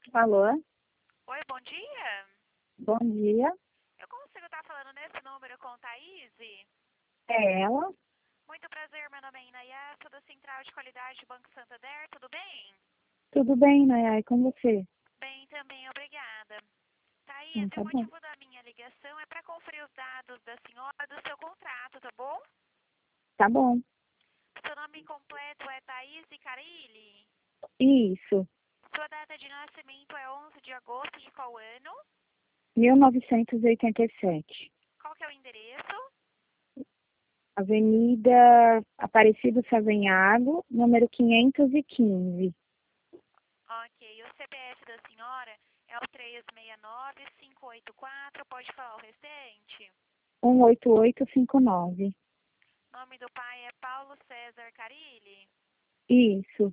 Alô? Oi, bom dia. Bom dia. Eu consigo estar falando nesse número com Thaís? É ela? Muito prazer, meu nome é Inaya, sou da Central de Qualidade do Banco Santander, tudo bem? Tudo bem, Nayai? Com você? Bem também, obrigada. Thaís, o Tá bom. motivo da minha ligação é para conferir os dados da senhora do seu contrato, tá bom? Tá bom. Seu nome completo é Thaís Carilli. Isso. Sua data de nascimento é 11 de agosto de qual ano? 1987. Qual que é o endereço? Avenida Aparecido Savenhago, número 515. Ok, o CPF da senhora é o 369-584, pode falar o restante? 18859. Nome do pai é Paulo César Carilli. Isso.